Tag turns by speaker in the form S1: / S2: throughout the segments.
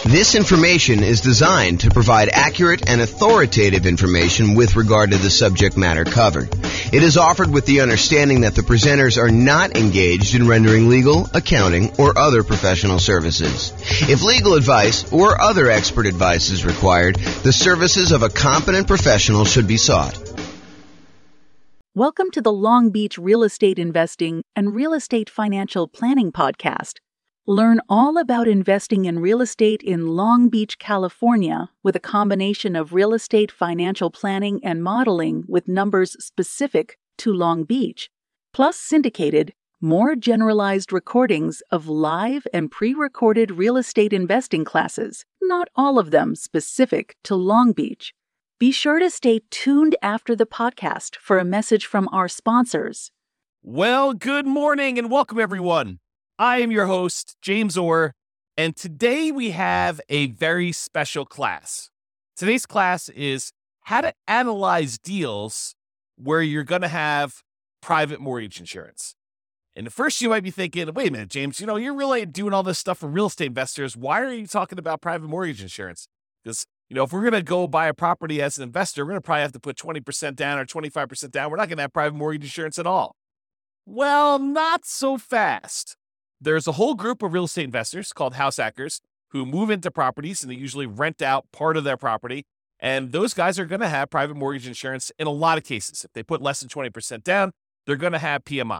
S1: This information is designed to provide accurate and authoritative information with regard to the subject matter covered. It is offered with the understanding that the presenters are not engaged in rendering legal, accounting, or other professional services. If legal advice or other expert advice is required, the services of a competent professional should be sought.
S2: Welcome to the Long Beach Real Estate Investing and Real Estate Financial Planning Podcast. Learn all about investing in real estate in Long Beach, California, with a combination of real estate financial planning and modeling with numbers specific to Long Beach, plus syndicated, more generalized recordings of live and pre-recorded real estate investing classes, not all of them specific to Long Beach. Be sure to stay tuned after the podcast for a message from our sponsors.
S3: Well, good morning and welcome, everyone. I am your host, James Orr, and today we have a very special class. Today's class is how to analyze deals where you're going to have private mortgage insurance. And at first you might be thinking, wait a minute, James, you're really doing all this stuff for real estate investors. Why are you talking about private mortgage insurance? Because, if we're going to go buy a property as an investor, we're going to probably have to put 20% down or 25% down. We're not going to have private mortgage insurance at all. Well, not so fast. There's a whole group of real estate investors called house hackers who move into properties and they usually rent out part of their property. And those guys are going to have private mortgage insurance in a lot of cases. If they put less than 20% down, they're going to have PMI.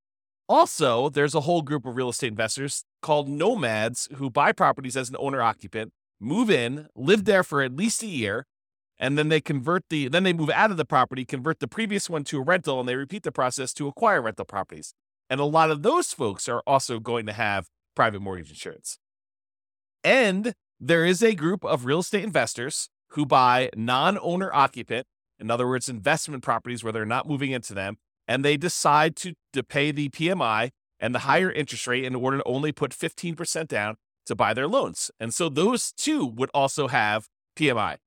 S3: Also, there's a whole group of real estate investors called nomads who buy properties as an owner-occupant, move in, live there for at least a year, and then they move out of the property, convert the previous one to a rental, and they repeat the process to acquire rental properties. And a lot of those folks are also going to have private mortgage insurance. And there is a group of real estate investors who buy non-owner occupant, in other words, investment properties where they're not moving into them, and they decide to pay the PMI and the higher interest rate in order to only put 15% down to buy their loans. And so those two would also have PMI.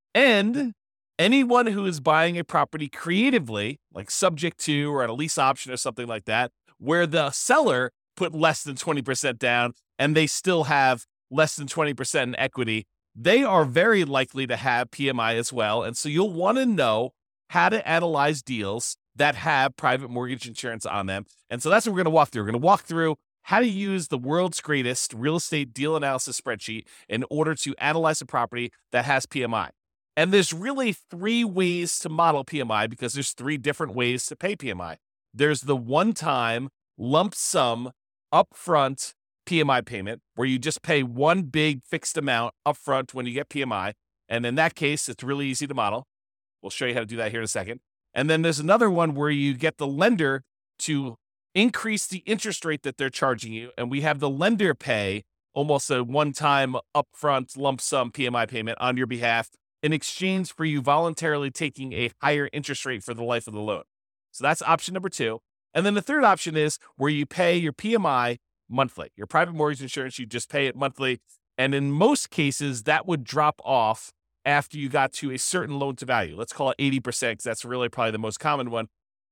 S3: And anyone who is buying a property creatively, like subject to or at a lease option or something like that, where the seller put less than 20% down and they still have less than 20% in equity, they are very likely to have PMI as well. And so you'll want to know how to analyze deals that have private mortgage insurance on them. And so that's what we're going to walk through. We're going to walk through how to use the world's greatest real estate deal analysis spreadsheet in order to analyze a property that has PMI. And there's really three ways to model PMI because there's three different ways to pay PMI. There's the one-time lump sum upfront PMI payment where you just pay one big fixed amount upfront when you get PMI. And in that case, it's really easy to model. We'll show you how to do that here in a second. And then there's another one where you get the lender to increase the interest rate that they're charging you. And we have the lender pay almost a one-time upfront lump sum PMI payment on your behalf in exchange for you voluntarily taking a higher interest rate for the life of the loan. So that's option number two. And then the third option is where you pay your PMI monthly. Your private mortgage insurance, you just pay it monthly. And in most cases, that would drop off after you got to a certain loan to value. Let's call it 80% because that's really probably the most common one.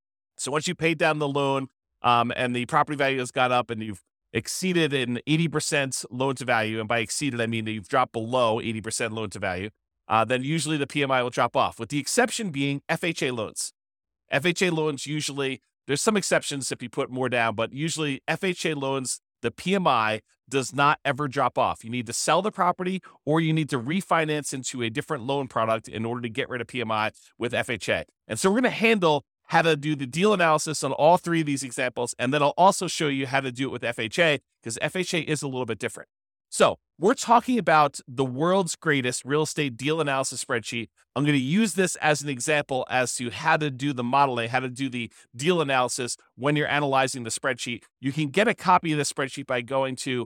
S3: So once you paid down the loan and the property value has gone up and you've exceeded an 80% loan to value, and by exceeded, I mean that you've dropped below 80% loan to value, then usually the PMI will drop off, with the exception being FHA loans. FHA loans usually, there's some exceptions if you put more down, but usually FHA loans, the PMI does not ever drop off. You need to sell the property or you need to refinance into a different loan product in order to get rid of PMI with FHA. And so we're going to handle how to do the deal analysis on all three of these examples, and then I'll also show you how to do it with FHA because FHA is a little bit different. So we're talking about the world's greatest real estate deal analysis spreadsheet. I'm going to use this as an example as to how to do the modeling, how to do the deal analysis when you're analyzing the spreadsheet. You can get a copy of the spreadsheet by going to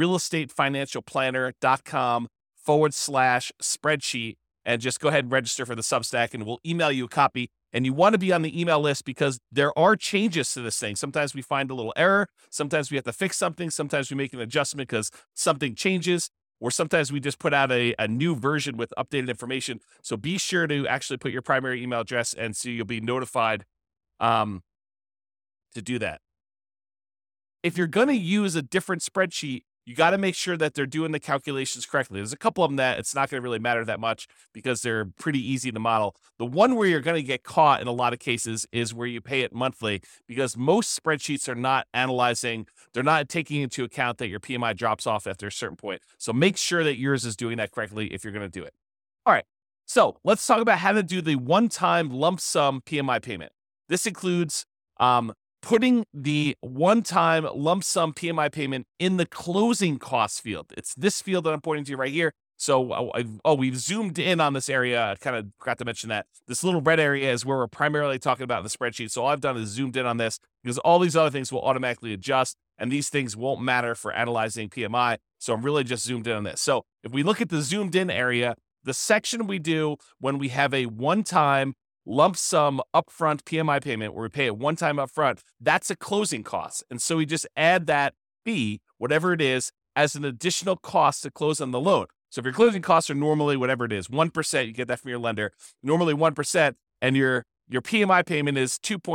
S3: realestatefinancialplanner.com/spreadsheet and just go ahead and register for the Substack and we'll email you a copy. And you want to be on the email list because there are changes to this thing. Sometimes we find a little error. Sometimes we have to fix something. Sometimes we make an adjustment because something changes. Or sometimes we just put out a new version with updated information. So be sure to actually put your primary email address and so you'll be notified to do that. If you're going to use a different spreadsheet you got to make sure that they're doing the calculations correctly. There's a couple of them that it's not going to really matter that much because they're pretty easy to model. The one where you're going to get caught in a lot of cases is where you pay it monthly, because most spreadsheets are not analyzing, they're not taking into account that your PMI drops off after a certain point. So make sure that yours is doing that correctly if you're going to do it. All right, so let's talk about how to do the one-time lump sum PMI payment. This includes putting the one-time lump sum PMI payment in the closing costs field. It's this field that I'm pointing to right here. So, we've zoomed in on this area. I kind of forgot to mention that. This little red area is where we're primarily talking about in the spreadsheet. So all I've done is zoomed in on this because all these other things will automatically adjust, and these things won't matter for analyzing PMI. So I'm really just zoomed in on this. So if we look at the zoomed in area, the section we do when we have a one-time lump sum upfront PMI payment where we pay it one time upfront, that's a closing cost. And so we just add that fee, whatever it is, as an additional cost to close on the loan. So if your closing costs are normally whatever it is, 1%, you get that from your lender, normally 1%, and your PMI payment is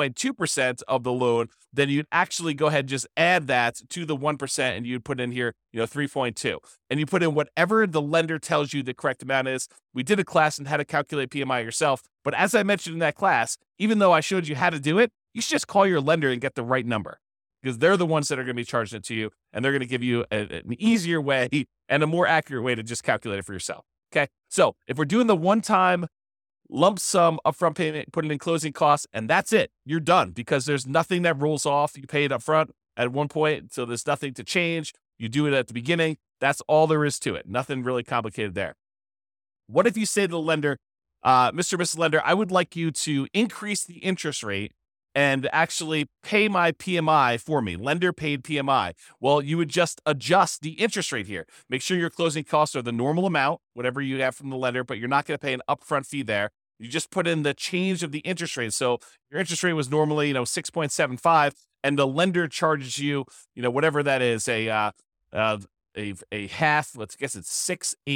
S3: 2.2% of the loan, then you'd actually go ahead and just add that to the 1%, and you'd put in here, 3.2. And you put in whatever the lender tells you the correct amount is. We did a class on how to calculate PMI yourself, but as I mentioned in that class, even though I showed you how to do it, you should just call your lender and get the right number, because they're the ones that are going to be charging it to you, and they're going to give you an easier way and a more accurate way to just calculate it for yourself. Okay, so if we're doing the one-time lump sum upfront payment, put it in closing costs, and that's it, you're done, because there's nothing that rolls off. You pay it upfront at one point, so there's nothing to change. You do it at the beginning. That's all there is to it. Nothing really complicated there. What if you say to the lender, Mr. or Mrs. Lender, I would like you to increase the interest rate and actually pay my PMI for me, lender paid PMI. Well, you would just adjust the interest rate here. Make sure your closing costs are the normal amount, whatever you have from the lender, but you're not going to pay an upfront fee there. You just put in the change of the interest rate. So your interest rate was normally, 6.75, and the lender charges you, whatever that is, a half, let's guess it's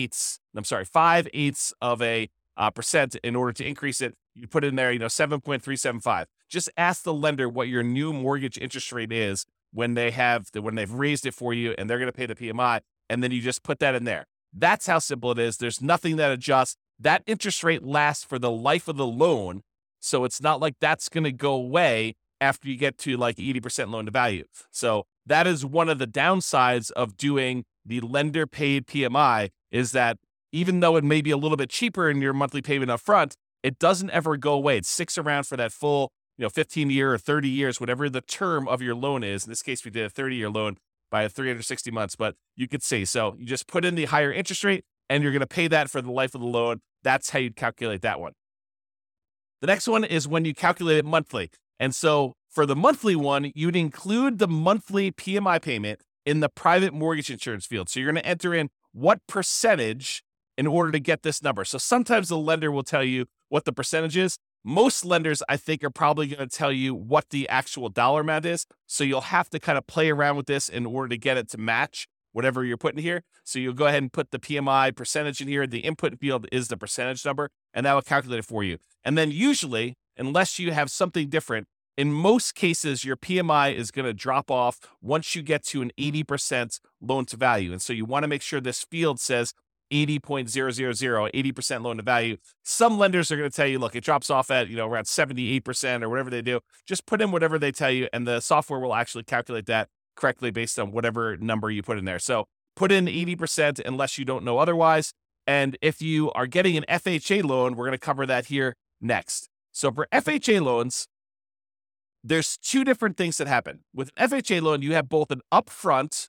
S3: 5/8 of a percent in order to increase it. You put in there, 7.375. Just ask the lender what your new mortgage interest rate is when they've raised it for you, and they're going to pay the PMI, and then you just put that in there. That's how simple it is. There's nothing that adjusts. That interest rate lasts for the life of the loan, so it's not like that's going to go away after you get to like 80% loan to value. So that is one of the downsides of doing the lender paid PMI, is that even though it may be a little bit cheaper in your monthly payment up front, it doesn't ever go away. It sticks around for that full 15-year or 30 years, whatever the term of your loan is. In this case, we did a 30-year loan by 360 months, but you could see. So you just put in the higher interest rate, and you're going to pay that for the life of the loan. That's how you'd calculate that one. The next one is when you calculate it monthly. And so for the monthly one, you'd include the monthly PMI payment in the private mortgage insurance field. So you're going to enter in what percentage in order to get this number. So sometimes the lender will tell you what the percentage is. Most lenders, I think, are probably going to tell you what the actual dollar amount is. So you'll have to kind of play around with this in order to get it to match whatever you're putting here. So you'll go ahead and put the PMI percentage in here. The input field is the percentage number, and that will calculate it for you. And then usually, unless you have something different, in most cases, your PMI is going to drop off once you get to an 80% loan to value. And so you want to make sure this field says 80.000, 80% loan to value. Some lenders are going to tell you, look, it drops off at, around 78% or whatever they do. Just put in whatever they tell you, and the software will actually calculate that correctly based on whatever number you put in there. So put in 80% unless you don't know otherwise. And if you are getting an FHA loan, we're going to cover that here next. So for FHA loans, there's two different things that happen. With an FHA loan, you have both an upfront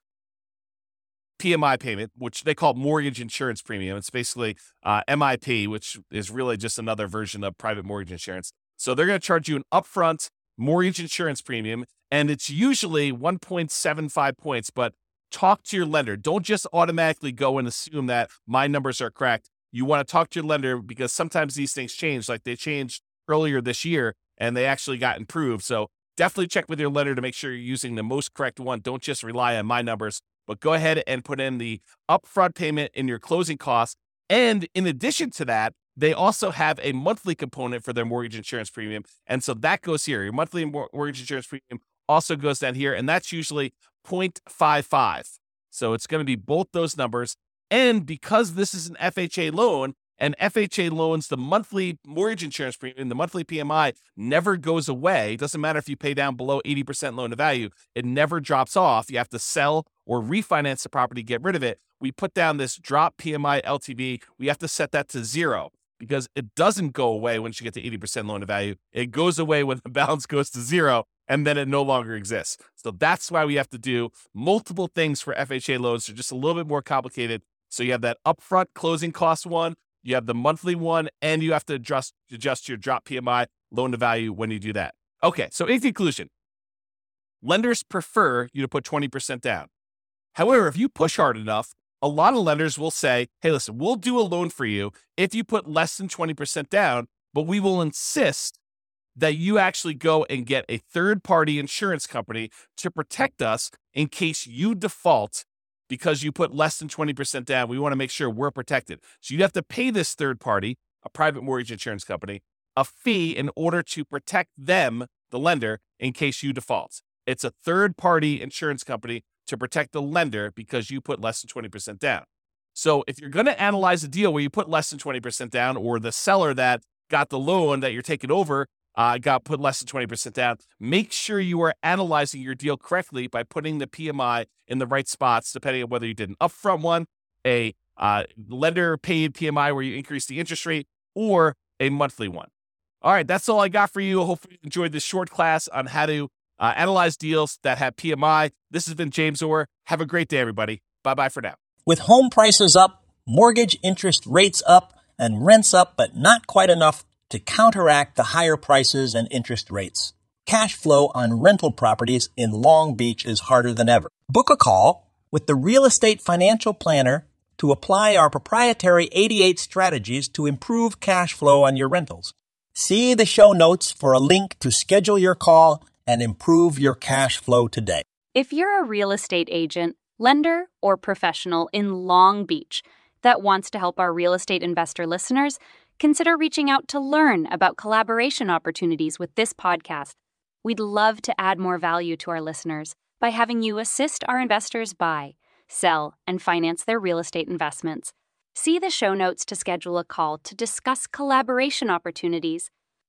S3: PMI payment, which they call mortgage insurance premium. It's basically MIP, which is really just another version of private mortgage insurance. So they're going to charge you an upfront mortgage insurance premium, and it's usually 1.75 points, but talk to your lender. Don't just automatically go and assume that my numbers are correct. You want to talk to your lender, because sometimes these things change, like they changed earlier this year and they actually got improved. So definitely check with your lender to make sure you're using the most correct one. Don't just rely on my numbers, but go ahead and put in the upfront payment in your closing costs. And in addition to that, they also have a monthly component for their mortgage insurance premium. And so that goes here. Your monthly mortgage insurance premium also goes down here, and that's usually 0.55. So it's going to be both those numbers. And because this is an FHA loan, and FHA loans, the monthly mortgage insurance premium, the monthly PMI never goes away. It doesn't matter if you pay down below 80% loan to value. It never drops off. You have to sell or refinance the property, get rid of it. We put down this drop PMI LTV. We have to set that to 0 because it doesn't go away once you get to 80% loan to value. It goes away when the balance goes to 0, and then it no longer exists. So that's why we have to do multiple things for FHA loans. They're just a little bit more complicated. So you have that upfront closing cost one, you have the monthly one, and you have to adjust your drop PMI loan to value when you do that. Okay, so in conclusion, lenders prefer you to put 20% down. However, if you push hard enough, a lot of lenders will say, hey, listen, we'll do a loan for you if you put less than 20% down, but we will insist that you actually go and get a third-party insurance company to protect us in case you default because you put less than 20% down. We want to make sure we're protected. So you'd have to pay this third party, a private mortgage insurance company, a fee in order to protect them, the lender, in case you default. It's a third-party insurance company to protect the lender because you put less than 20% down. So if you're going to analyze a deal where you put less than 20% down, or the seller that got the loan that you're taking over got put less than 20% down, make sure you are analyzing your deal correctly by putting the PMI in the right spots, depending on whether you did an upfront one, a lender paid PMI where you increase the interest rate, or a monthly one. All right, that's all I got for you. Hopefully you enjoyed this short class on how to analyze deals that have PMI. This has been James Orr. Have a great day, everybody. Bye-bye for now.
S4: With home prices up, mortgage interest rates up, and rents up, but not quite enough to counteract the higher prices and interest rates, cash flow on rental properties in Long Beach is harder than ever. Book a call with the Real Estate Financial Planner to apply our proprietary 88 strategies to improve cash flow on your rentals. See the show notes for a link to schedule your call and improve your cash flow today.
S5: If you're a real estate agent, lender, or professional in Long Beach that wants to help our real estate investor listeners, consider reaching out to learn about collaboration opportunities with this podcast. We'd love to add more value to our listeners by having you assist our investors buy, sell, and finance their real estate investments. See the show notes to schedule a call to discuss collaboration opportunities